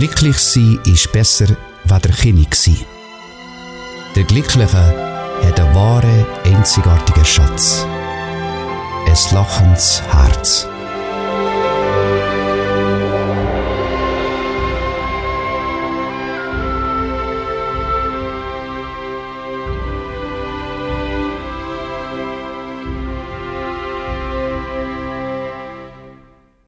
Glücklich sein ist besser, als der König sein. Der Glückliche hat einen wahren, einzigartigen Schatz. Ein lachendes Herz.